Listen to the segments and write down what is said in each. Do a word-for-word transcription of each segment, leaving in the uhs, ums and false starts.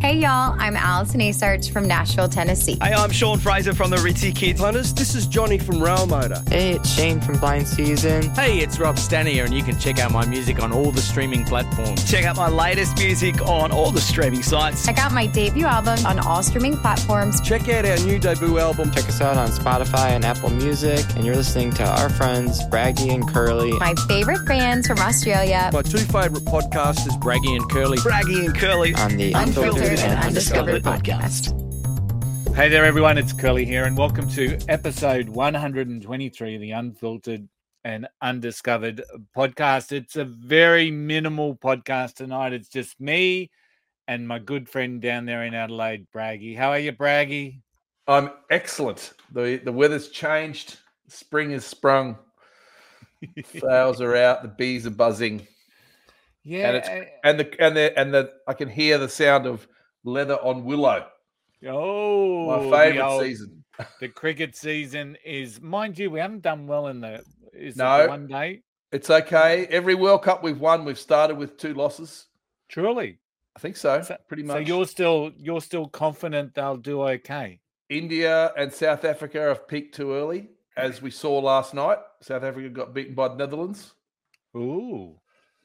Hey, y'all. I'm Allison Asarch from Nashville, Tennessee. Hey, I'm Sean Fraser from the Ritzy Kids. Hunters, this is Johnny from Rail Motor. Hey, it's Shane from Blind Season. Hey, it's Rob Stanier, and you can check out my music on all the streaming platforms. Check out my latest music on all the streaming sites. Check out my debut album on all streaming platforms. Check out our new debut album. Check us out on Spotify and Apple Music. And you're listening to our friends, Braggy and Curly. My favorite bands from Australia. My two favourite podcasters, Braggy and Curly. Braggy and Curly. On the Unfiltered, Unfiltered and and Undiscovered Podcast. podcast. Hey there, everyone. It's Curly here, and welcome to episode one hundred twenty-three of the Unfiltered and Undiscovered podcast. It's a very minimal podcast tonight. It's just me and my good friend down there in Adelaide, Braggy. How are you, Braggy? I'm excellent. The the weather's changed. Spring has sprung. Flowers are out. The bees are buzzing. Yeah, And it's and the and the and the I can hear the sound of leather on willow. oh, My the favourite old- season. The cricket season is, mind you, we haven't done well in the is it No. the one day. It's okay. Every World Cup we've won, we've started with two losses. Truly, I think so. So- pretty so much. you're still you're still confident they'll do okay. India and South Africa have peaked too early, as we saw last night. South Africa got beaten by the Netherlands. Ooh.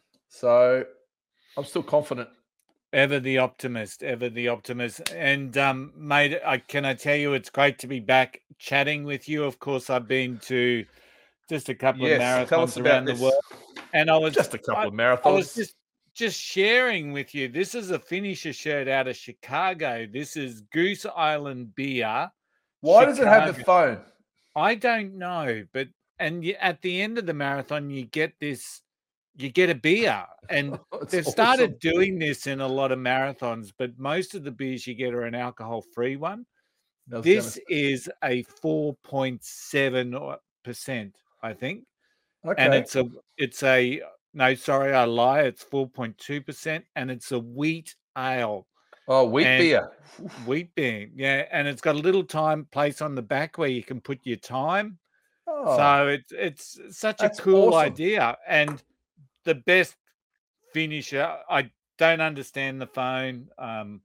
So I'm still confident. Ever the optimist, ever the optimist. And um, mate, I can I tell you, it's great to be back chatting with you. Of course, I've been to just a couple Yes, of marathons tell us about around this. the world, and I was Just a couple I, of marathons. I was just just sharing with you. This is a finisher shirt out of Chicago. This is Goose Island Beer. Why does it have the Chicago. phone? I don't know, but and you, at the end of the marathon, you get this. You get a beer, and It's they've awesome. started doing this in a lot of marathons, but most of the beers you get are an alcohol-free one. I was This gonna- is a four point seven percent, I think, okay. and it's a it's a no, sorry, I lie. It's four point two percent, and it's a wheat ale, oh, wheat and- beer. wheat beer, yeah, and it's got a little time place on the back where you can put your time. Oh, So it's it's such a that's cool awesome. idea, and the best finisher. I don't understand the phone. Um,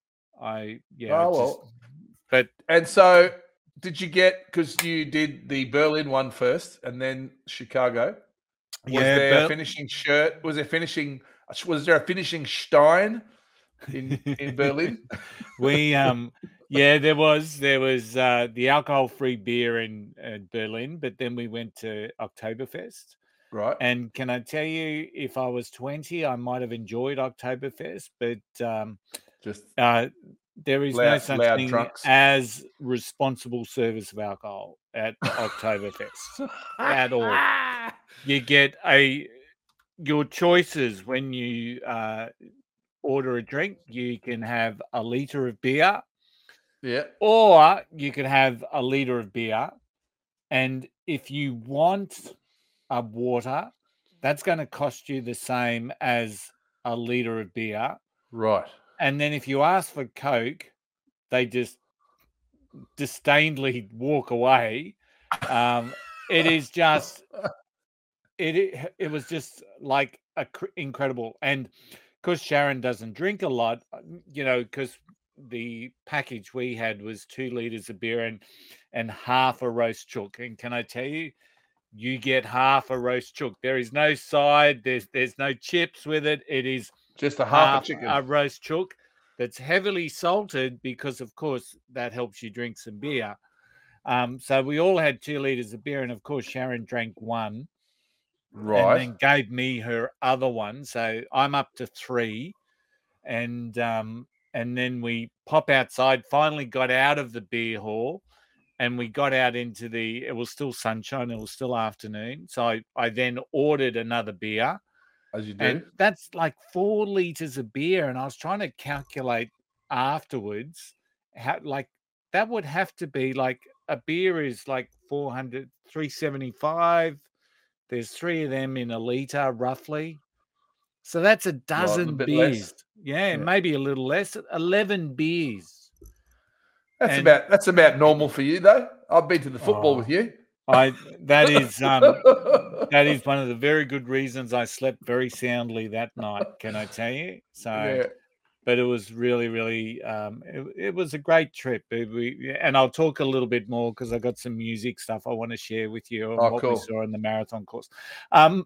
I yeah, oh it's well. just- but And so, did you get, because you did the Berlin one first and then Chicago? Was Yeah, there a Ber- finishing shirt? Was there finishing? Was there a finishing Stein in in Berlin? we um yeah, there was there was uh, the alcohol-free beer in uh, Berlin, but then we went to Oktoberfest. Right. And can I tell you, if I was twenty, I might have enjoyed Oktoberfest, but um, Just uh, there is no Loud- such loud thing drunks. as responsible service of alcohol at Oktoberfest at all. You get a your choices when you uh, order a drink. You can have a liter of beer, yeah. or you can have a liter of beer, and if you want a water, that's going to cost you the same as a liter of beer. Right. And then if you ask for Coke, they just disdainly walk away. Um, it is just, it, it it was just like a cr- incredible. And because Sharon doesn't drink a lot, you know, because the package we had was two liters of beer and and half a roast chook. And can I tell you, you get half a roast chook. There is no side. There's there's no chips with it. It is Just a half, half a chicken. a roast chook that's heavily salted because, of course, that helps you drink some beer. Um, so we all had two liters of beer, and of course, Sharon drank one, right. and then gave me her other one. So I'm up to three, and um, and then we pop outside. Finally, got out of the beer hall, and we got out into the. It was still sunshine. It was still afternoon. So I, I then ordered another beer. As you do. And that's like four liters of beer. And I was trying to calculate afterwards how, like, that would have to be like a beer is like four hundred, three seventy-five. There's three of them in a liter, roughly. So that's a dozen bit beers. less. Yeah, Yeah. maybe a little less. eleven beers. that's and- about that's about normal for you, though. I've been to the football Oh. with you. I that is um that is one of the very good reasons I slept very soundly that night. Can I tell you? So Yeah. but it was really, really, um, it, it was a great trip. It- we, and I'll talk a little bit more because I got some music stuff I want to share with you on Oh, what cool. we saw in the marathon course. Um,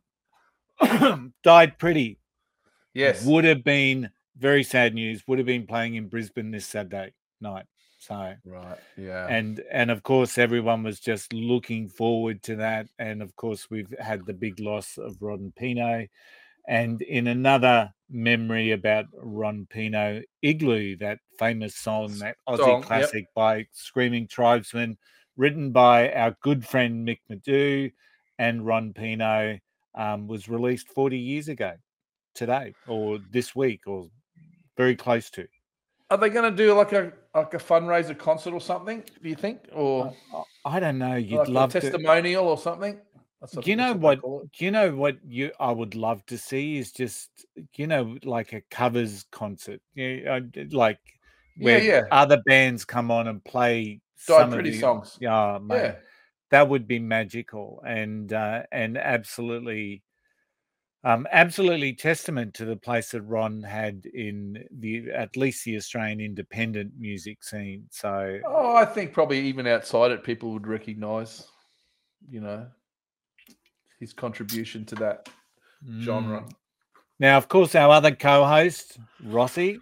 died pretty. Yes. Would have been very sad news. Would have been playing in Brisbane this Saturday night. So, Right. Yeah. and and of course everyone was just looking forward to that. And of course we've had the big loss of Ron Pino. And in another memory about Ron Pino, Igloo, that famous song, that Aussie Song, yep. classic by Screaming Tribesmen, written by our good friend Mick Madu and Ron Pino, um, was released forty years ago today or this week or very close to. Are they going to do like a like a fundraiser concert or something? Do you think, or I, I don't know. You'd like love a to. testimonial or something? That's Do you know that's what? they call it. Do you know what you? I would love to see is just you know like a covers concert. Yeah, uh, like Yeah, where yeah. other bands come on and play Died some of Pretty the songs. Yeah, mate, Yeah. that would be magical and uh, and absolutely, um, absolutely testament to the place that Ron had in the at least the Australian independent music scene. So Oh, I think probably even outside it, people would recognise, you know, his contribution to that genre. Mm. Now, of course, our other co-host, Rossi,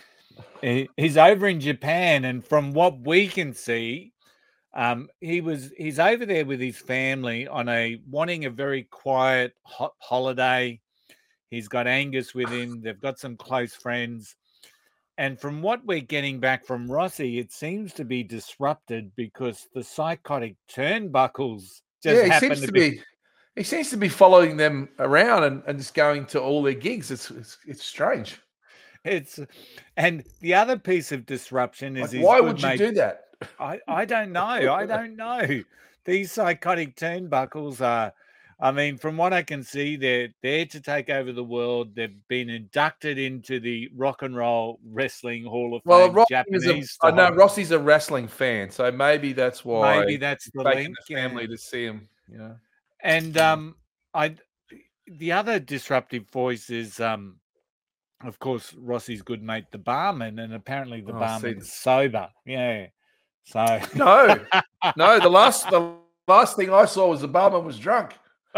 he- he's over in Japan, and from what we can see, um, he was he's over there with his family on a wanting a very quiet hot holiday. He's got Angus with him. They've got some close friends. And from what we're getting back from Rossi, it seems to be disrupted because the psychotic turnbuckles just Yeah, he happen seems to to be. be. He seems to be following them around and, and just going to all their gigs. It's it's, it's strange. It's and the other piece of disruption is Like, his why good would you mate- do that? I, I don't know. I don't know. These psychotic turnbuckles are, I mean, from what I can see, they're there to take over the world. They've been inducted into the Rock and Roll Wrestling Hall of Well, Fame, Rossi Japanese is a, I know style. Rossi's a wrestling fan, so maybe that's why Maybe that's the taking link. the family yeah. to see him. You know, And um, I, the other disruptive voice is, um, of course, Rossi's good mate, the barman, and apparently the Oh, barman's see. sober. Yeah. So no, no. The last the last thing I saw was the barman was drunk.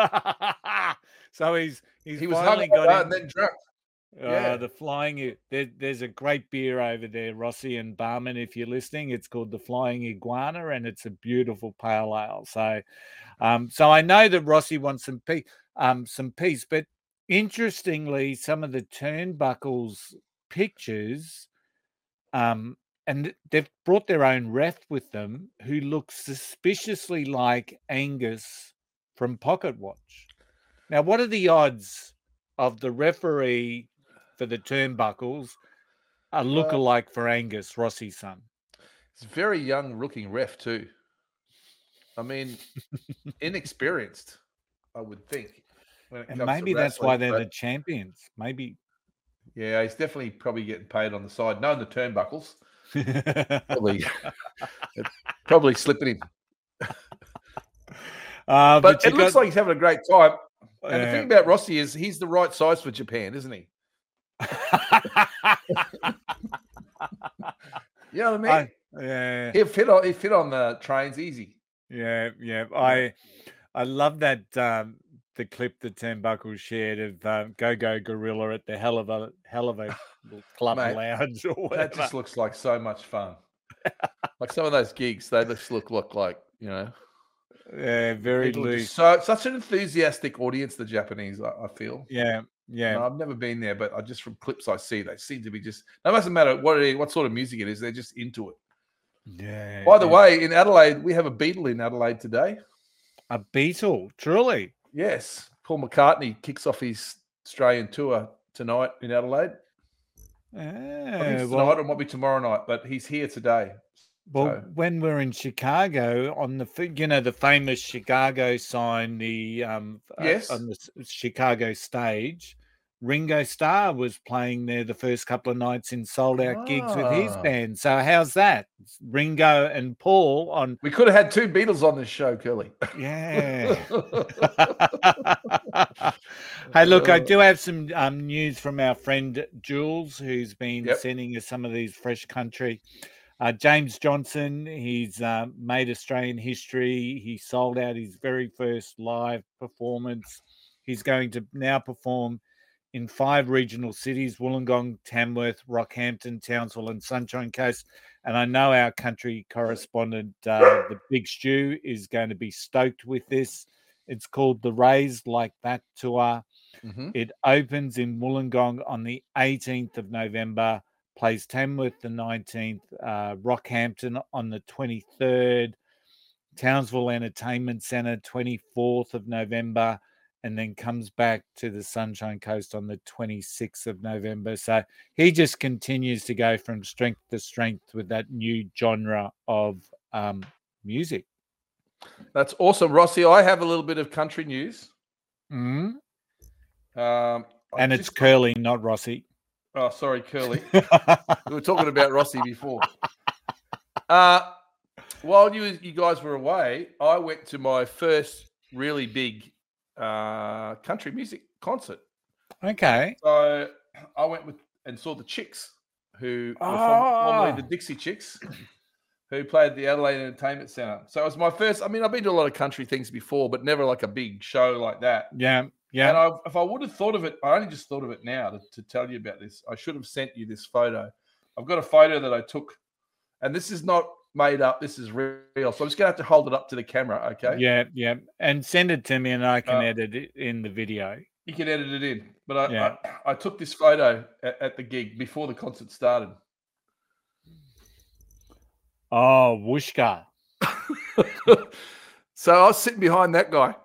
so he's he's He was finally hungover got and in, then drunk. uh, yeah. the flying. There, there's a great beer over there, Rossi and Barman. If you're listening, it's called the Flying Iguana, and it's a beautiful pale ale. So, um, so I know that Rossi wants some peace, um, some peace. But interestingly, some of the turnbuckles pictures, um, and they've brought their own ref with them, who looks suspiciously like Angus from Pocket Watch. Now, what are the odds of the referee for the turnbuckles a lookalike for Angus, Rossi's son? It's a very young looking ref too. I mean, inexperienced, I would think. When it And comes to maybe that's why wrestling, they're but the champions. Maybe. yeah, he's definitely probably getting paid on the side. Knowing the turnbuckles, probably, probably slipping him. Uh, But, you it looks got- like he's having a great time. And the Yeah. thing about Rossi is he's the right size for Japan, isn't he? You know what I mean? I- yeah. He'll fit on. He fit on the trains easy. Yeah, yeah. I I love that um the clip that Turnbuckle shared of um, Go Go Gorilla at the hell of a hell of a club Mate, lounge or whatever. That just looks like so much fun. Like some of those gigs, they just look look like you know. Yeah, very people are loose. just So such an enthusiastic audience, the Japanese. I, I feel. Yeah, yeah. No, I've never been there, but I just from clips I see, they seem to be just. No, it doesn't matter what it is, what sort of music it is. They're just into it. Yeah. By the yeah. way, in Adelaide, we have a Beatle in Adelaide today. a Beatle, truly. Yes, Paul McCartney kicks off his Australian tour tonight in Adelaide. I think Yeah, it's well, tonight or it might be tomorrow night, but he's here today. well, so- when we're in Chicago, on the f- you know the famous Chicago sign, the um uh, Yes. on the S- Chicago stage, Ringo Starr was playing there the first couple of nights in sold out gigs with his Ah. band. So how's that? Ringo and Paul on. We could have had two Beatles on this show, Curly. Yeah. Hey, look, I do have some um, news from our friend Jules, who's been Yep. sending us some of these fresh country. Uh, James Johnson, he's uh, made Australian history. He sold out his very first live performance. He's going to now perform in five regional cities: Wollongong, Tamworth, Rockhampton, Townsville, and Sunshine Coast. And I know our country correspondent, uh, the Big Stew, is going to be stoked with this. It's called the Raised Like That Tour. Mhm. It opens in Wollongong on the eighteenth of November, plays Tamworth the nineteenth, uh, Rockhampton on the twenty-third, Townsville Entertainment Centre twenty-fourth of November, and then comes back to the Sunshine Coast on the twenty-sixth of November. So he just continues to go from strength to strength with that new genre of um, music. That's awesome, Rossi. I have a little bit of country news. Mm-hmm. Um, I And it's just- Curly, not Rossi. Oh, sorry, Curly. We were talking about Rossi before. Uh, while you you guys were away, I went to my first really big uh, country music concert. Okay. So I went with and saw the Chicks, who were Ah. formerly the Dixie Chicks, who played at the Adelaide Entertainment Centre. So it was my first. I mean, I've been to a lot of country things before, but never like a big show like that. Yeah. Yeah. And I, if I would have thought of it, I only just thought of it now to, to tell you about this. I should have sent you this photo. I've got a photo that I took, and this is not made up. This is real. So I'm just going to have to hold it up to the camera, okay? Yeah, yeah, and send it to me, and I can Uh, edit it in the video. You can edit it in. But I, Yeah. I, I took this photo at, at the gig before the concert started. Oh, Wooshka. So I was sitting behind that guy.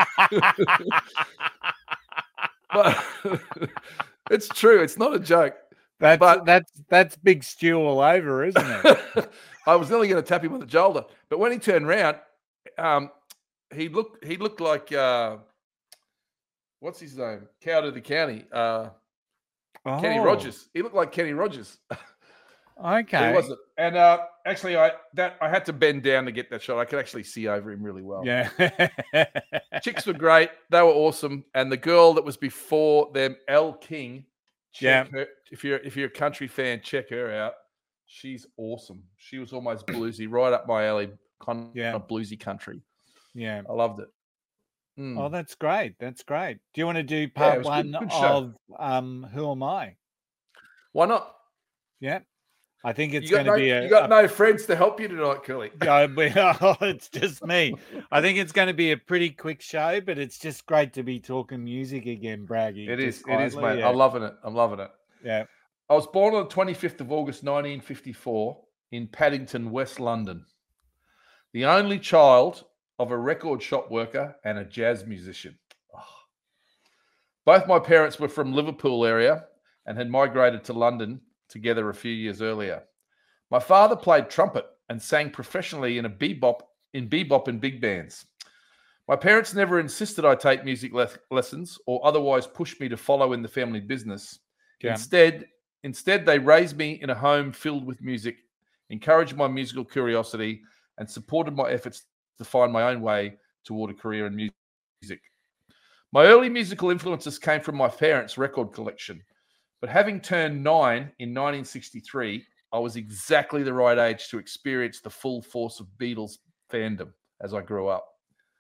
But it's true. It's not a joke. That's But- that's that's Big Stew all over, isn't it? I was nearly going to tap him on the shoulder, but when he turned round, um, he looked he looked like uh, what's his name? Cow to the county, uh, Kenny Oh, Rogers. He looked like Kenny Rogers. Okay. He wasn't. And uh, actually, I that I had to bend down to get that shot. I could actually see over him really well. Yeah. Chicks were great. They were awesome. And the girl that was before them, Elle King. Yeah. Check her, if you're if you're a country fan, check her out. She's awesome. She was almost bluesy, right up my alley, kind Yeah. of bluesy country. Yeah. I loved it. Mm. Oh, that's great. That's great. Do you want to do it part was good- one good show. of um Who Am I? Why not? Yeah. I think it's You got, going to no, be a, you got a- no friends to help you tonight, Curly. Yeah, but- oh, it's just me. I think it's going to be a pretty quick show, but it's just great to be talking music again, Braggy. It is. just It is, quietly, mate. yeah. I'm loving it. I'm loving it. Yeah. I was born on the twenty-fifth of August, nineteen fifty-four, in Paddington, West London. The only child of a record shop worker and a jazz musician. Oh. Both my parents were from Liverpool area and had migrated to London together a few years earlier. My father played trumpet and sang professionally in a bebop in bebop and big bands. My parents never insisted I take music le- lessons or otherwise pushed me to follow in the family business. Yeah. Instead, instead they raised me in a home filled with music, encouraged my musical curiosity, and supported my efforts to find my own way toward a career in music. My early musical influences came from my parents' record collection, but having turned nine in nineteen sixty-three, I was exactly the right age to experience the full force of Beatles fandom as I grew up.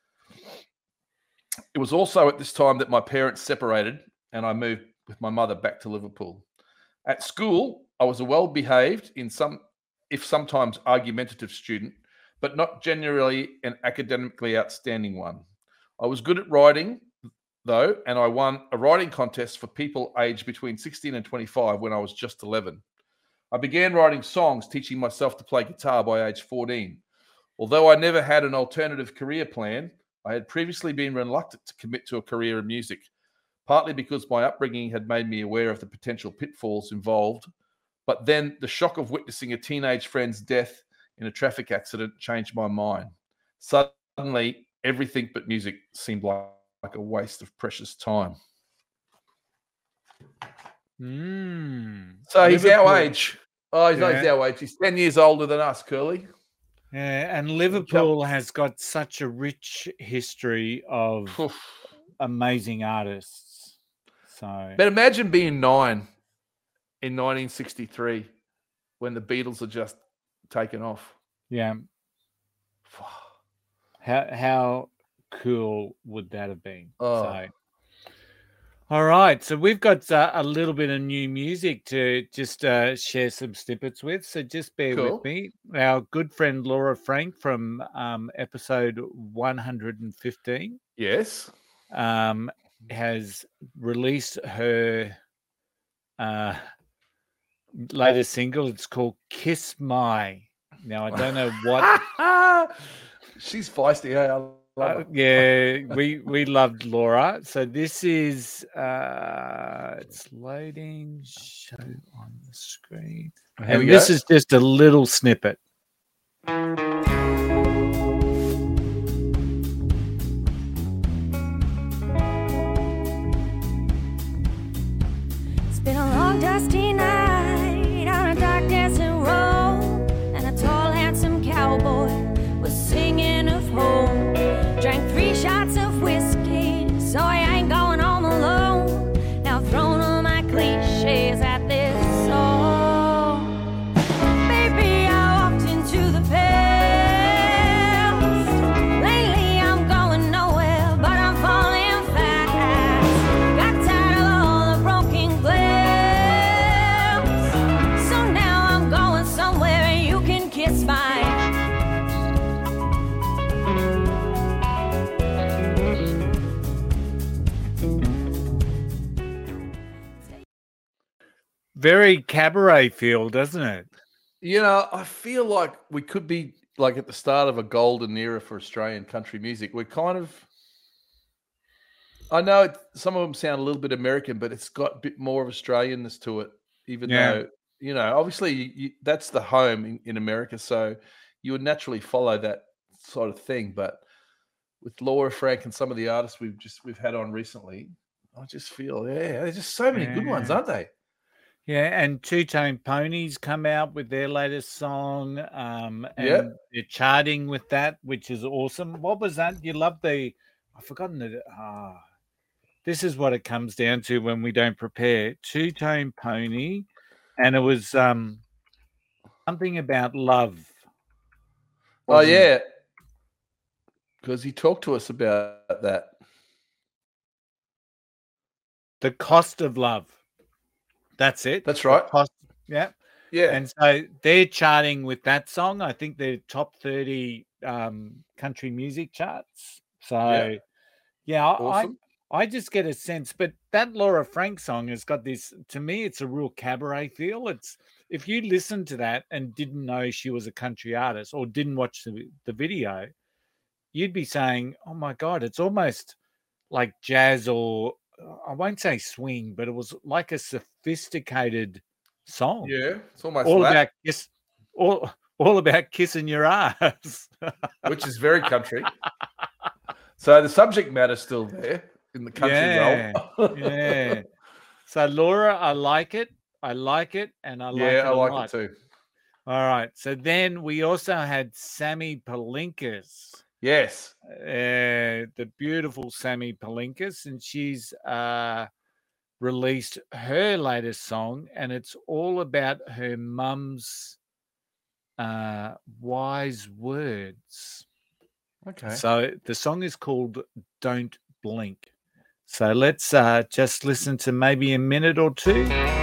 It was also at this time that my parents separated and I moved with my mother back to Liverpool. At school, I was a well-behaved, in some, if sometimes argumentative student, but not generally an academically outstanding one. I was good at writing, though, and I won a writing contest for people aged between sixteen and twenty-five when I was just eleven. I began writing songs, teaching myself to play guitar by age fourteen. Although I never had an alternative career plan, I had previously been reluctant to commit to a career in music, partly because my upbringing had made me aware of the potential pitfalls involved. But then the shock of witnessing a teenage friend's death in a traffic accident changed my mind. Suddenly, everything but music seemed like, like a waste of precious time. Mm. So he's Liverpool. our age. Oh, he's, not, he's Yeah. our age. He's ten years older than us, Curly. Yeah, and Liverpool has got such a rich history of Oof. amazing artists. So But imagine being nine in nineteen sixty-three when the Beatles had just taken off. yeah, how how cool would that have been? Oh. So, all right, so we've got uh, a little bit of new music to just uh, share some snippets with. So just bear Cool. with me. Our good friend Laura Frank from um, episode one hundred fifteen Yes. um, has released her uh, latest single. It's called "Kiss My." Now I don't know what. She's feisty. Hey, I love Uh, her. yeah, we we loved Laura. So this is uh it's loading. Show on the screen, Here we and this go. is just a little snippet. It's been a long, dusty night on a dark desert road, and a tall, handsome cowboy was singing of home. Drank three shots of whiskey, so I ain't going home alone. Now throwing all my cliches at this song. Baby, I walked into the past. Lately I'm going nowhere, but I'm falling fast. Got tired of all the broken glass, so now I'm going somewhere and you can kiss my. Very cabaret feel, doesn't it? You know, I feel like we could be like at the start of a golden era for Australian country music. We're kind of, I know it, some of them sound a little bit American, but it's got a bit more of Australianness to it, even Yeah. though, you know, obviously you, you, that's the home in, in America. So you would naturally follow that sort of thing. But with Laura Frank and some of the artists we've just, we've had on recently, I just feel, yeah, there's just so many good ones, Yeah. aren't they? Yeah, and Two Tone Ponies come out with their latest song. Um, and Yeah. they're charting with that, which is awesome. What was that? You love the, I've forgotten it. Ah, this is what it comes down to when we don't prepare. Two Tone Pony, and it was um something about love. Oh, wasn't it? yeah. Because he talked to us about that. The Cost of Love. That's it. That's The right. Cost, yeah. Yeah. And so they're charting with that song. I think they're top thirty um, country music charts. So, Yeah. yeah, I, Awesome. I just get a sense. But that Laura Frank song has got this, to me, it's a real cabaret feel. It's if you listen to that and didn't know she was a country artist or didn't watch the, the video, you'd be saying, oh my God, it's almost like jazz or I won't say swing, but it was like a sophisticated song. Yeah. It's almost all that, about kiss, all all about kissing your ass. which is very country. So the subject matter's still there in the country Yeah, realm. yeah. So Laura, I like it. I like it, and I like yeah, it I a like lot. it too. All right. So then we also had Sammy Palinkas. Yes. Uh, the beautiful Sammy Palinkas, and she's uh, released her latest song, and it's all about her mum's uh, wise words. Okay. So the song is called Don't Blink. So let's uh, just listen to maybe a minute or two.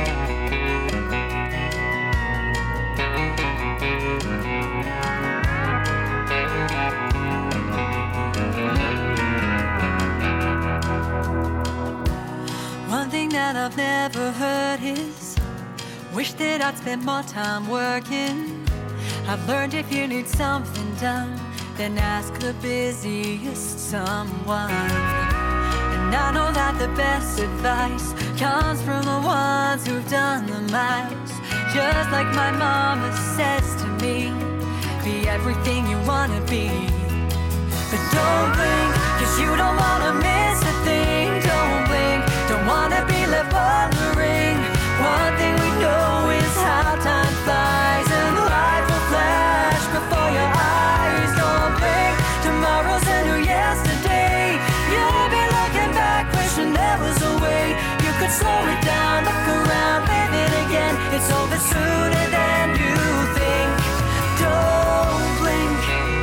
One thing that I've never heard is wish that I'd spend more time working. I've learned if you need something done, then ask the busiest someone. And I know that the best advice comes from the ones who've done the most. Just like my mama says to me, be everything you wanna be. But don't blink, cause you don't wanna miss a thing. Don't blink, don't wanna be left wondering one thing we know is how time flies, and life will flash before your eyes. Don't blink, tomorrow's a new yesterday. You'll be looking back, wishing there was a way you could slow it down, look around, live it again. It's over sooner than you think. Don't blink.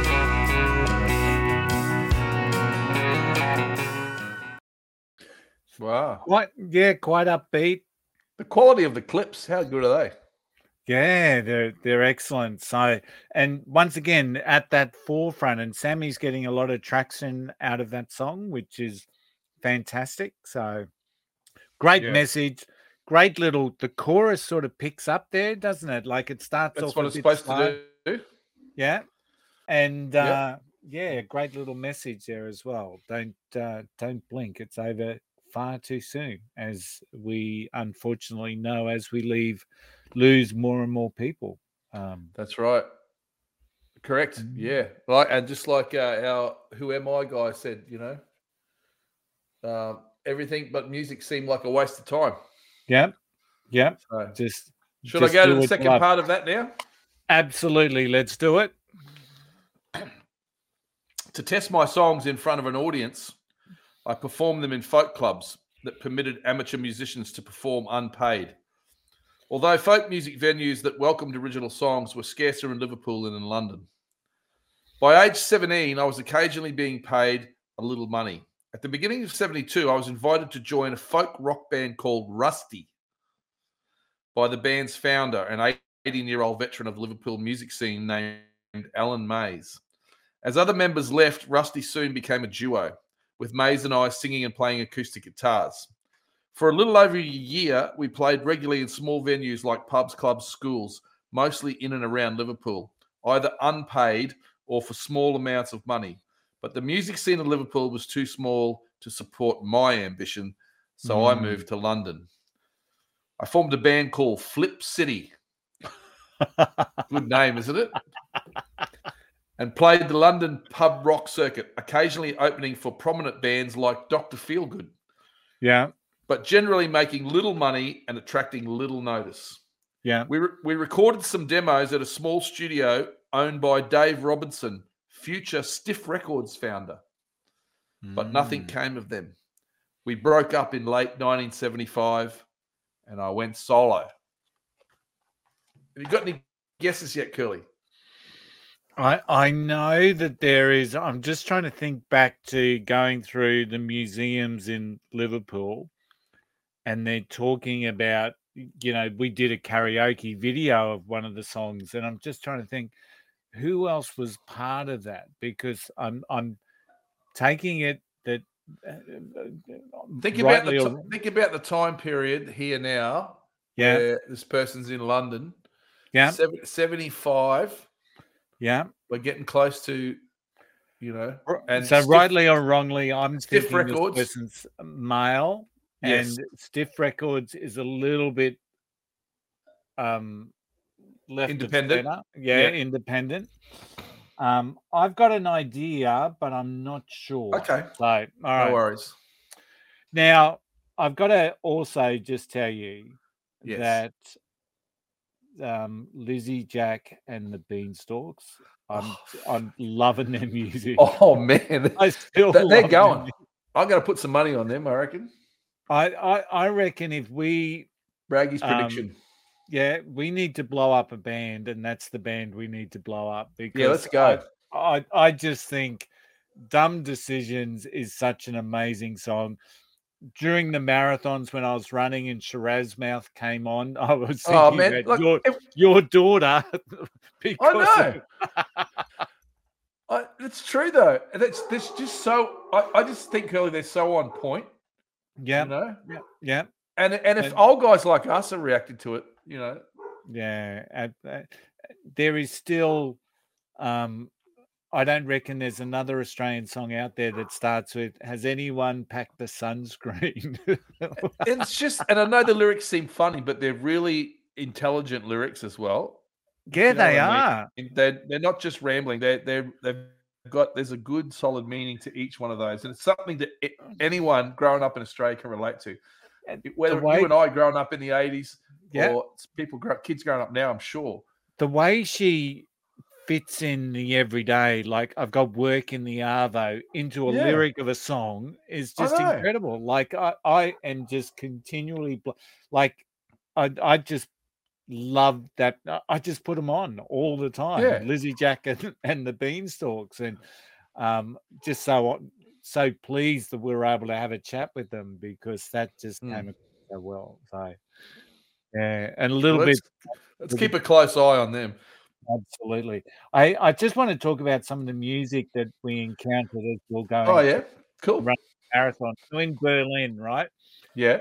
Wow. Quite, yeah, quite upbeat. The quality of the clips, how good are they? Yeah, they're they're excellent. So, and once again, at that forefront, and Sammy's getting a lot of traction out of that song, which is fantastic. So, great Yeah. message, great little. The chorus sort of picks up there, doesn't it? Like it starts That's off what a it's bit supposed slow. to do. Yeah, and Yep. uh, yeah, great little message there as well. Don't uh, don't blink. It's over far too soon, as we unfortunately know as we leave lose more and more people. Um, That's right. Correct. Yeah. Like, and just like uh, our Who Am I guy said, you know, uh, everything but music seemed like a waste of time. yeah, yeah. So, Just should just I go do to the what you second love. part of that now? Absolutely, let's do it. To test my songs in front of an audience, I performed them in folk clubs that permitted amateur musicians to perform unpaid. Although folk music venues that welcomed original songs were scarcer in Liverpool than in London. By age seventeen, I was occasionally being paid a little money. At the beginning of seventy-two, I was invited to join a folk rock band called Rusty by the band's founder, an eighteen-year-old veteran of Liverpool music scene named Alan Mays. As other members left, Rusty soon became a duo, with Mays and I singing and playing acoustic guitars. For a little over a year, we played regularly in small venues like pubs, clubs, schools, mostly in and around Liverpool, either unpaid or for small amounts of money. But the music scene in Liverpool was too small to support my ambition, so Mm. I moved to London. I formed a band called Flip City. Good name, isn't it? And played the London pub rock circuit, occasionally opening for prominent bands like Doctor Feelgood, Yeah, but generally making little money and attracting little notice. yeah. We, re- we recorded some demos at a small studio owned by Dave Robinson, future Stiff Records founder, but nothing came of them. We broke up in late nineteen seventy-five and I went solo. Have you got any guesses yet, Curly? I I know that there is. I'm just trying to think back to going through the museums in Liverpool, and they're talking about, you know, we did a karaoke video of one of the songs, and I'm just trying to think who else was part of that, because I'm I'm taking it that uh, Think about rightly the or- t- think about the time period here now. Yeah. where this person's in London. yeah Seven, seventy-five. yeah. We're getting close to, you know, and so Stiff- rightly or wrongly, I'm Stiff thinking Records. this person's male, Yes. and Stiff Records is a little bit um left of Independent. centre. Yeah, Yeah. independent. Um, I've got an idea, but I'm not sure. Okay. So, all right. No worries. Now, I've got to also just tell you Yes. that um, Lizzie, Jack, and the Beanstalks, I'm Oh. I'm loving their music. Oh man, I still They- they're love going. them. I'm going to put some money on them. I reckon. I, I I reckon if we Braggy's Um, prediction. yeah we need to blow up a band, and that's the band we need to blow up, because Yeah, let's go. I, I I just think Dumb Decisions is such an amazing song. During the marathons when I was running and Shiraz Mouth came on, I was thinking Oh man, about look, your, if- your daughter. because I know. I, it's true though. That's that's just so. I, I just think Curly, they're so on point. Yeah, You know, yeah, yeah, and and if And- old guys like us are reacting to it, you know, yeah. at- at- there is still, um, I don't reckon there's another Australian song out there that starts with "Has anyone packed the sunscreen?" it's just. And I know the lyrics seem funny, but they're really intelligent lyrics as well. yeah, You know they what I mean? are. And They're they're not just rambling. They they they've got there's a good solid meaning to each one of those, and it's something that a- anyone growing up in Australia can relate to. Whether way- you and I growing up in the eighties Yeah. or people, grow, kids growing up now, I'm sure. The way she fits in the everyday, like I've got work in the Arvo into a Yeah. lyric of a song is I just know. incredible. Like I, I am just continually bl- like I, I just love that. I- I just put them on all the time. Yeah. Lizzie Jack and, and the Beanstalks, and um, just so so pleased that we were able to have a chat with them because that just Mm. came across so well. So yeah, and a little Well, bit. let's, let's keep a close eye on them. Absolutely. I, I just want to talk about some of the music that we encountered as we we're going Oh, yeah. Cool. run the marathon. So in Berlin, right? Yeah.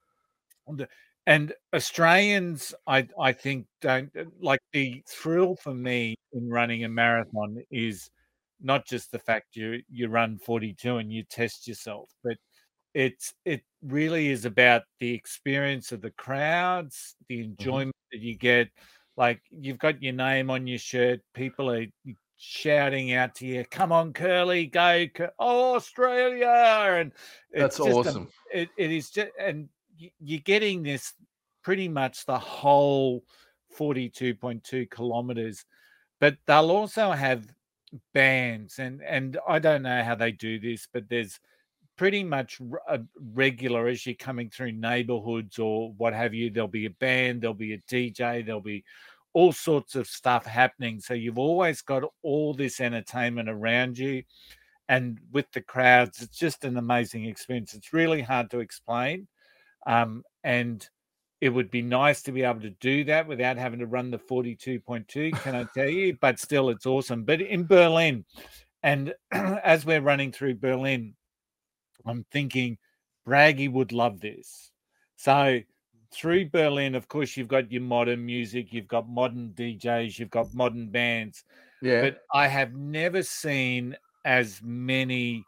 And Australians, I I think, don't like the thrill for me in running a marathon is not just the fact you you run forty-two and you test yourself, but it's it really is about the experience of the crowds, the enjoyment that you get. Like you've got your name on your shirt, people are shouting out to you, "Come on, Curly, go, Cur- oh, Australia!" And it's That's just a- awesome. it, it is just, and y- you're getting this pretty much the whole forty-two point two kilometers, but they'll also have bands, and and I don't know how they do this, but there's pretty much r- a regular as you're coming through neighborhoods or what have you. There'll be a band, there'll be a D J, there'll be all sorts of stuff happening. So you've always got all this entertainment around you, and with the crowds, it's just an amazing experience. It's really hard to explain, um, and it would be nice to be able to do that without having to run the forty-two point two, can I tell you? But still, it's awesome. But in Berlin, and as we're running through Berlin, I'm thinking Braggy would love this. So through Berlin, of course, you've got your modern music, you've got modern D Js, you've got modern bands. Yeah. But I have never seen as many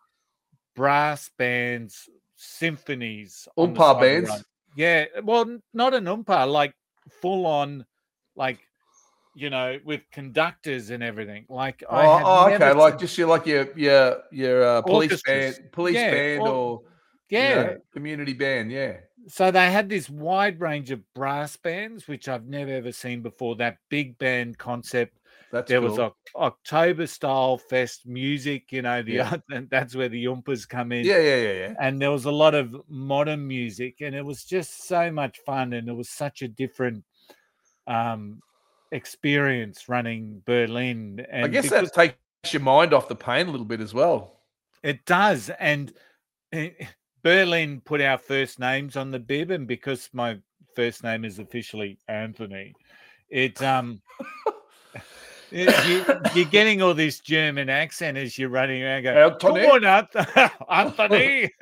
brass bands, symphonies, on the Oompa side of the bands? road. Yeah, well, n- not an oompa, like full on, like you know, with conductors and everything. Like I Oh, have oh, never okay. Like seen- just your like your your your uh, police Orchestras. band, police Yeah, band, or- or you yeah. know, community band. Yeah. So they had this wide range of brass bands, which I've never ever seen before. That big band concept. That's There cool. was a October style fest music, you know, the Yeah. and that's where the Oompas come in. Yeah, yeah, yeah, yeah. And there was a lot of modern music, and it was just so much fun, and it was such a different um, experience running Berlin. And I guess because that takes your mind off the pain a little bit as well. it does, and eh, Berlin put our first names on the bib, and because my first name is officially Anthony, it um. it- you, you're getting all this German accent as you're running around. Going, Anthony? Come on, Anth- Anthony.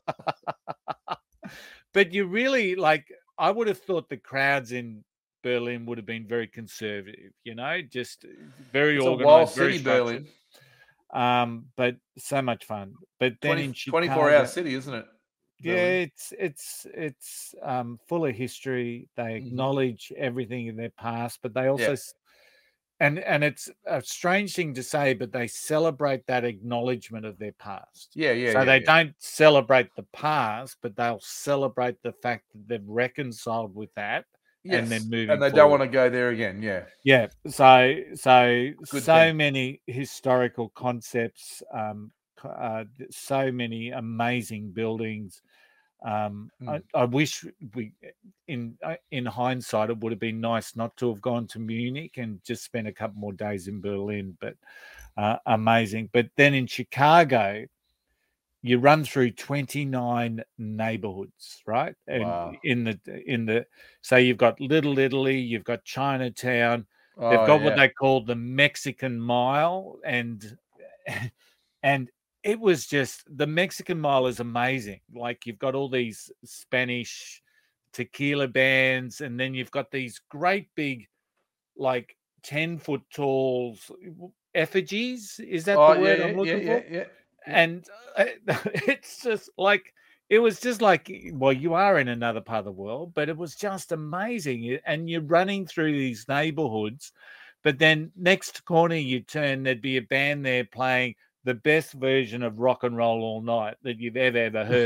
But you really like. I would have thought the crowds in Berlin would have been very conservative. You know, just very It's a wild organized, very city, structured. Berlin. Um, but so much fun. But then twenty, in Chicago, twenty-four hour city, isn't it? yeah, Berlin. it's it's it's um, full of history. They Mhm. acknowledge everything in their past, but they also, Yeah. s- and and it's a strange thing to say, but they celebrate that acknowledgement of their past. Yeah, yeah. so yeah, they yeah. don't celebrate the past, but they'll celebrate the fact that they've reconciled with that, and then Yes, moving and they don't want forward. to go there again. Yeah. Yeah. So so Good so thing. many historical concepts, um, co- uh, th- so many amazing buildings. Um, I, Mm. I wish we, in uh, in hindsight, it would have been nice not to have gone to Munich and just spent a couple more days in Berlin. But uh, amazing. But then in Chicago, you run through twenty-nine neighborhoods, right? And Wow. in the in the so you've got Little Italy, you've got Chinatown. They've Oh, got what yeah. they call the Mexican Mile, and and it was just the Mexican Mile is amazing. Like you've got all these Spanish tequila bands, and then you've got these great big, like ten foot tall effigies. Is that Oh, the yeah, word yeah, I'm yeah, looking yeah, for? yeah. And uh, it's just like it was just like, well, you are in another part of the world, but it was just amazing. And you're running through these neighborhoods, but then next corner you turn, there'd be a band there playing the best version of Rock and Roll All Night that you've ever ever heard.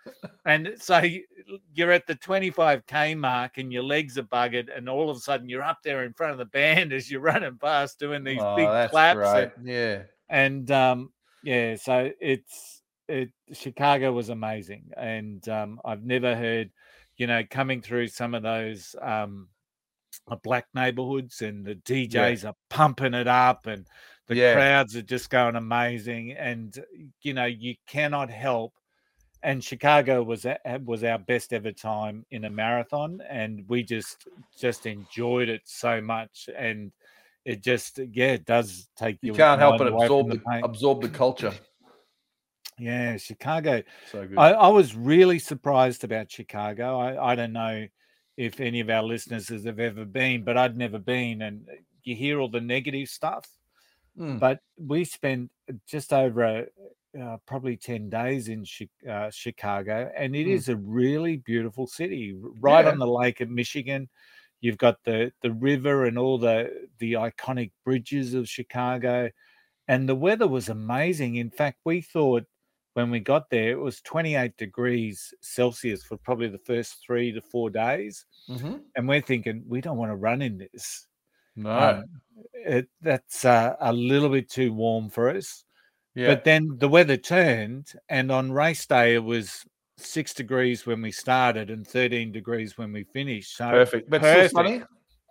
And so you- you're at the twenty-five K mark and your legs are buggered, and all of a sudden you're up there in front of the band as you're running past doing these Oh, big that's claps. great. And, Yeah. and um, yeah, so it's it. Chicago was amazing, and um, I've never heard, you know, coming through some of those um, uh, black neighborhoods, and the D Js are pumping it up, and the Yeah. crowds are just going amazing, and you know you cannot help. And Chicago was a- was our best ever time in a marathon, and we just just enjoyed it so much. And it just yeah, it does take You your can't help mind but away absorb from the, pain. absorb the culture. Yeah, Chicago. So good. I, I was really surprised about Chicago. I, I don't know if any of our listeners have ever been, but I'd never been. And you hear all the negative stuff, Mm. but we spent just over a, uh, probably ten days in Chi- uh, Chicago, and it Mm. is a really beautiful city, r- right Yeah. on the lake of Michigan. You've got the the river and all the the iconic bridges of Chicago, and the weather was amazing. In fact, we thought when we got there it was twenty-eight degrees Celsius for probably the first three to four days, hmm and we're thinking we don't want to run in this. No. Um, it, that's uh, a little bit too warm for us. yeah. But then the weather turned, and on race day it was six degrees when we started and thirteen degrees when we finished. So Perfect. But perfect. still sunny?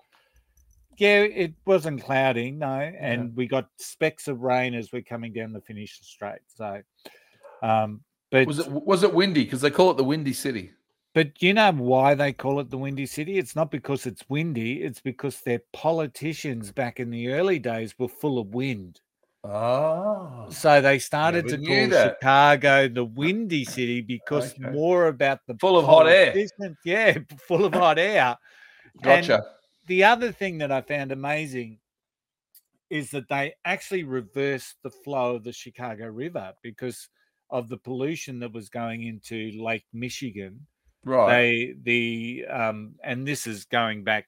Yeah, it wasn't cloudy, no, and we got specks of rain as we're coming down the finish straight. So, um, but Was it was it windy? Because they call it the Windy City. but you know why they call it the Windy City? It's not because it's windy; it's because their politicians back in the early days were full of wind. Oh. So they started Never to knew call that. Chicago the Windy City because Okay. more about the Full of hot air. politicians- Yeah, full of hot air. And Gotcha. the other thing that I found amazing is that they actually reversed the flow of the Chicago River because of the pollution that was going into Lake Michigan. Right. They the um and this is going back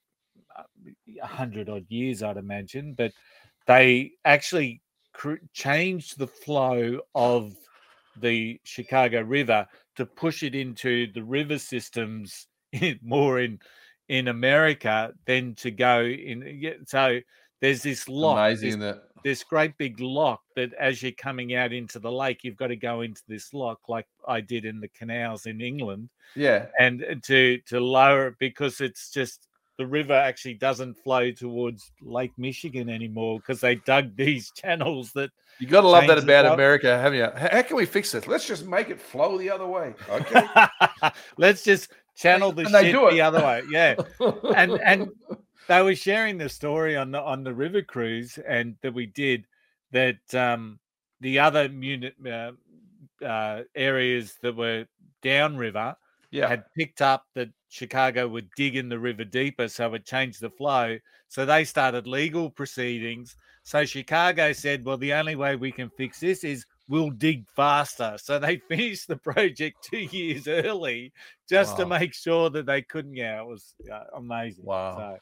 a hundred odd years, I'd imagine, but they actually cr- changed the flow of the Chicago River to push it into the river systems in, more in in America than to go in. yeah, So there's this lock, Amazing, this, isn't it? this great big lock that as you're coming out into the lake, you've got to go into this lock like I did in the canals in England, Yeah. and to to lower it because it's just the river actually doesn't flow towards Lake Michigan anymore because they dug these channels that You got to love that change the about flow. America, haven't you? How how can we fix this? Let's just make it flow the other way. Okay. let's just channel the And they shit do it. the other way. Yeah. and and they were sharing the story on the on the river cruise and that we did that um the other unit uh, uh, areas that were downriver yeah. had picked up that Chicago would dig in the river deeper, so it changed the flow. So they started legal proceedings. So Chicago said, well, the only way we can fix this is we'll dig faster. So they finished the project two years early just to Wow. make sure that they couldn't. Yeah, it was uh, amazing. Wow. So,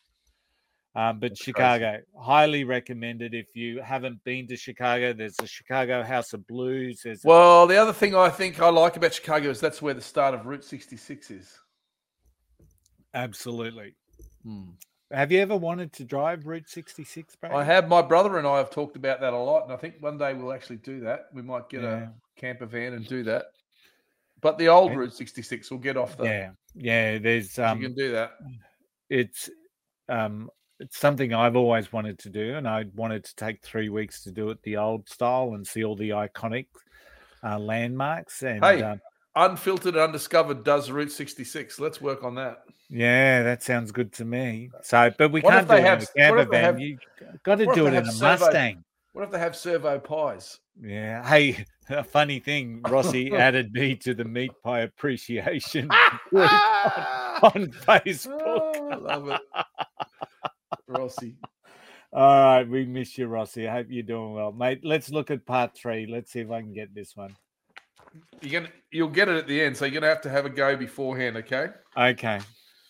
um, but That's Chicago, highly recommended if you haven't been to Chicago. There's the Chicago House of Blues. There's a- Well, the other thing I think I like about Chicago is that's where the start of Route sixty-six is. absolutely. Hmm. Have you ever wanted to drive Route sixty-six, Brady? I have. My brother and I have talked about that a lot, and I think one day we'll actually do that. We might get Yeah. a camper van and do that. But the old Okay. Route sixty-six will get off the. Yeah, yeah. There's you um, can do that. it's um, it's something I've always wanted to do, and I wanted to take three weeks to do it the old style and see all the iconic uh, landmarks. And Hey. um, Unfiltered and Undiscovered does Route sixty-six. Let's work on that. yeah, that sounds good to me. So, but we What can't if do they it have- in a what camper if they van. have- You got to what if do they it in have a servo- Mustang. What if they have servo pies? Yeah. Hey, a funny thing, Rossi added me to the meat pie appreciation group on Facebook. Oh, I love it. Rossi. All right, we miss you, Rossi. I hope you're doing well, mate. Let's look at part three. Let's see if I can get this one. You're gonna you'll get it at the end, so you're gonna have to have a go beforehand, okay? Okay.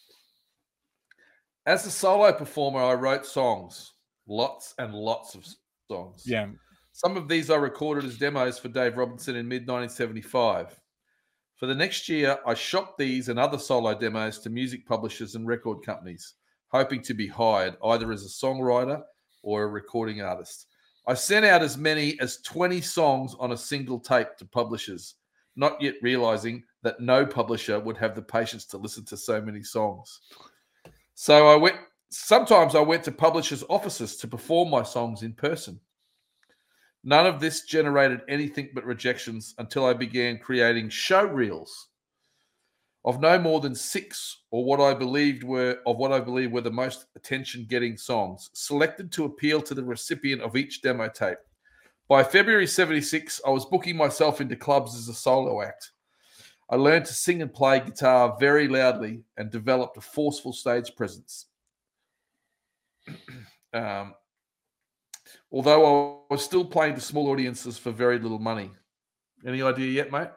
As a solo performer, I wrote songs. Lots and lots of songs. Yeah. Some of these I recorded as demos for Dave Robinson in mid nineteen seventy-five. For the next year, I shopped these and other solo demos to music publishers and record companies, hoping to be hired either as a songwriter or a recording artist. I sent out as many as twenty songs on a single tape to publishers, not yet realizing that no publisher would have the patience to listen to so many songs. So I went, sometimes I went to publishers' offices to perform my songs in person. None of this generated anything but rejections until I began creating show reels of no more than six or what I believed were of what I believe were the most attention-getting songs, selected to appeal to the recipient of each demo tape. By February seventy-six, I was booking myself into clubs as a solo act. I learned to sing and play guitar very loudly and developed a forceful stage presence. um, although I was still playing to small audiences for very little money. Any idea yet, mate?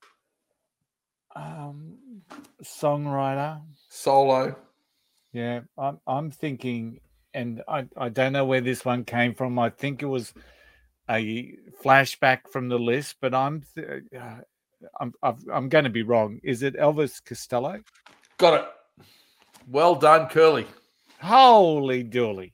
Um, songwriter. Solo. Yeah, I'm I'm thinking, and I, I don't know where this one came from. I think it was a flashback from the list, but I'm th- uh, I'm I've, I'm going to be wrong. Is it Elvis Costello? Got it. Well done, Curly. Holy dooly!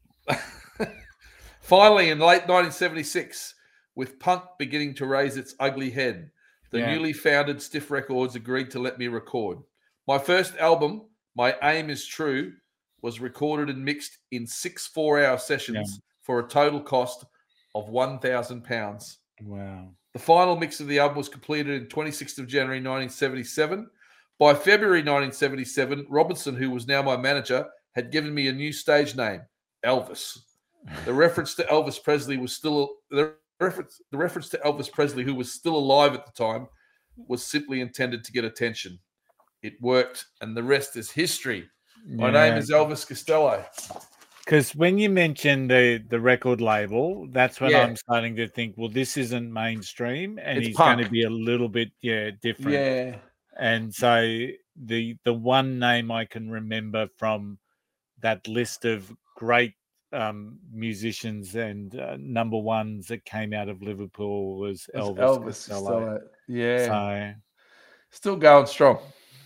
Finally, in late nineteen seventy-six, with punk beginning to raise its ugly head, the Yeah. newly founded Stiff Records agreed to let me record. My first album, My Aim Is True, was recorded and mixed in six four-hour sessions Yeah. for a total cost of one thousand pounds. Wow. The final mix of the album was completed on twenty-sixth of January nineteen seventy-seven. By February nineteen seventy-seven, Robinson, who was now my manager, had given me a new stage name, Elvis. The reference to Elvis Presley was still the reference the reference to Elvis Presley, who was still alive at the time, was simply intended to get attention. It worked, and the rest is history. My Yeah. name is Elvis Costello. Because when you mention the the record label, that's when Yeah. I'm starting to think, well, this isn't mainstream, and It's he's going to punk. be a little bit, yeah, different. Yeah. And so the the one name I can remember from that list of great um, musicians and uh, number ones that came out of Liverpool was It's Elvis, Elvis Costello. Costello. Yeah. So Still going strong.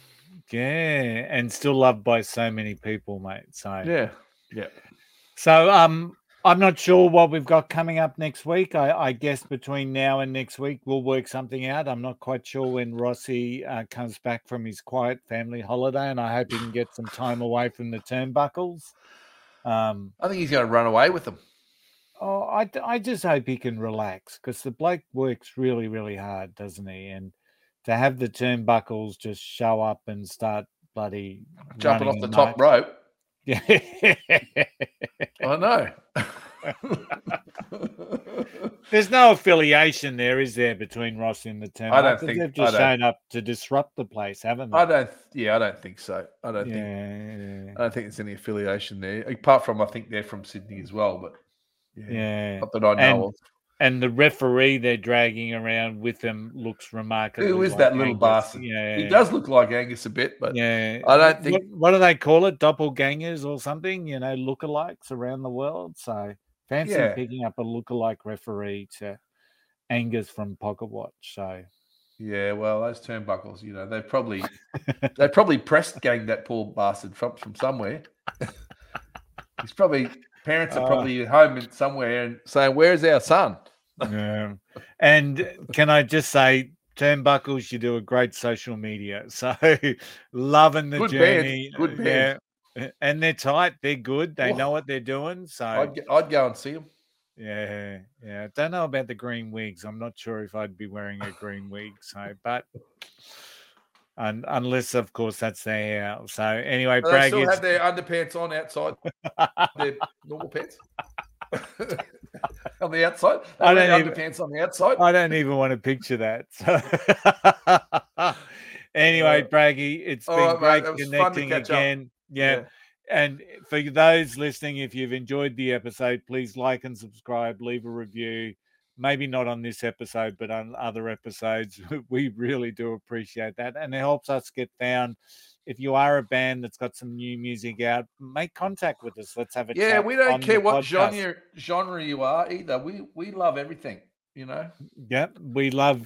yeah, and still loved by so many people, mate. So Yeah. Yeah. So um, I'm not sure what we've got coming up next week. I, I guess between now and next week, we'll work something out. I'm not quite sure when Rossi uh, comes back from his quiet family holiday, and I hope he can get some time away from the turnbuckles. Um, I think he's going to run away with them. oh, I, I just hope he can relax, because the bloke works really, really hard, doesn't he? And to have the turnbuckles just show up and start bloody Jumping off running the amok. top rope. Yeah. I know. There's no affiliation there, is there, between Rossi and the Turnbuckles? I don't think- They've I just don't- shown up to disrupt the place, haven't they? I don't. Yeah, I don't think so. I don't yeah, think. yeah, I don't think there's any affiliation there. Apart from, I think they're from Sydney as well. But yeah, yeah. not that I know And, of. and the referee they're dragging around with them looks remarkable. Who is that little bastard? Yeah, He does look like Angus a bit, but Yeah, I don't think. What, what do they call it? Doppelgangers or something? You know, lookalikes around the world. So fancy Yeah. picking up a lookalike referee to Angus from Pocket Watch. So Yeah, well, those turnbuckles, you know, they probably they probably pressed gang that poor bastard from from somewhere. He's probably parents are Uh. probably at home and somewhere and saying, "Where's our son?" yeah. And can I just say, Turnbuckles, you do a great social media. So loving the Good band, journey. good band. Yeah. And they're tight. They're good. They Oh. know what they're doing. So I'd g- I'd go and see him. yeah, yeah. Don't know about the green wigs. I'm not sure if I'd be wearing a green wig. So, but un, unless, of course, that's their house. So anyway, They Bragg, still it's- have their underpants on outside their normal pants. On the outside, they I wear don't even- underpants on the outside. I don't even want to picture that. So anyway, Uh, Braggy, it's all been right, mate. great That was fun to connecting catch up. again. Yeah. Yeah. And for those listening, if you've enjoyed the episode, please like and subscribe, leave a review. Maybe not on this episode, but on other episodes. We really do appreciate that. And it helps us get found. If you are a band that's got some new music out, make contact with us. Let's have a Yeah, chat we don't on care the what podcast. genre genre you are either. We we love everything, you know. Yep, we love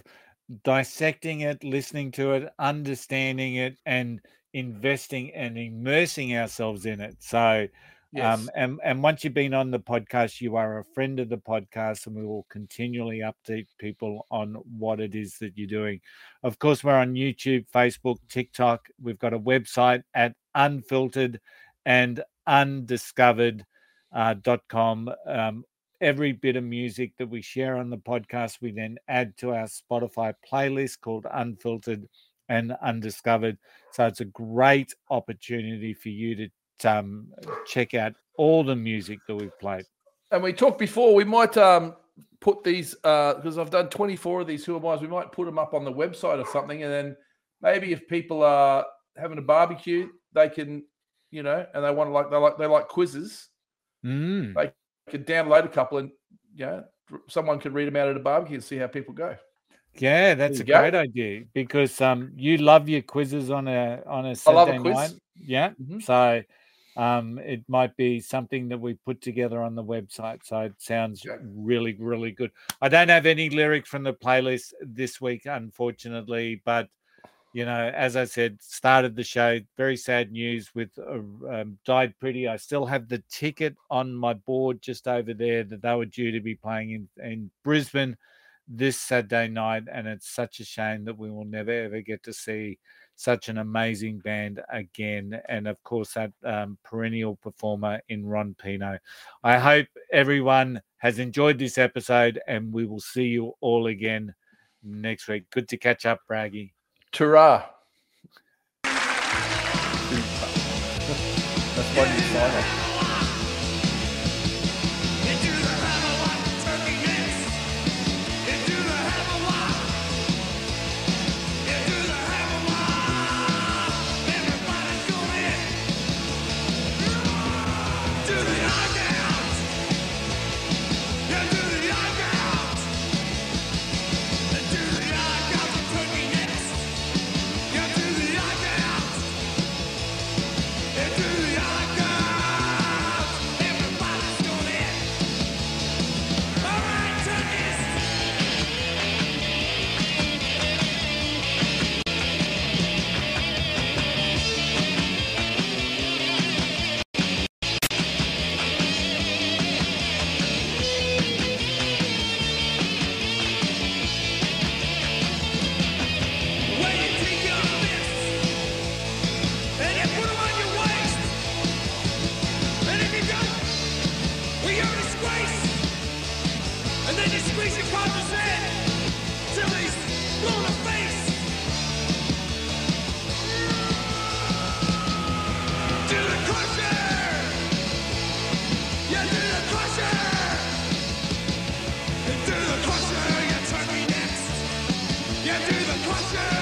dissecting it, listening to it, understanding it, and investing and immersing ourselves in it. So, Yes. um, and and once you've been on the podcast, you are a friend of the podcast, and we will continually update people on what it is that you're doing. Of course, we're on YouTube, Facebook, TikTok. We've got a website at unfiltered and undiscovered uh, dot com. Um, every bit of music that we share on the podcast, we then add to our Spotify playlist called Unfiltered and Undiscovered. So it's a great opportunity for you to um, check out all the music that we've played. And we talked before, we might um, put these, because uh, I've done twenty-four of these Who Am I's, we might put them up on the website or something. And then maybe if people are having a barbecue, they can, you know, and they want to like, they like, they like quizzes. Mm. They could download a couple and, you know, someone could read them out at a barbecue and see how people go. Yeah, that's a There you great go. idea because um, you love your quizzes on a on a I Saturday love a quiz. night. Yeah, Mhm. so um, it might be something that we put together on the website. So it sounds Yeah. really, really good. I don't have any lyric from the playlist this week, unfortunately, but you know, as I said, started the show. Very sad news with uh, um, Died Pretty. I still have the ticket on my board just over there that they were due to be playing in, in Brisbane this Saturday night, and it's such a shame that we will never ever get to see such an amazing band again. And of course, that um, perennial performer in Ron Pino. I hope everyone has enjoyed this episode, and we will see you all again next week. Good to catch up, Braggy. Ta-ra. That's why you sign off. Yeah, do the crusher!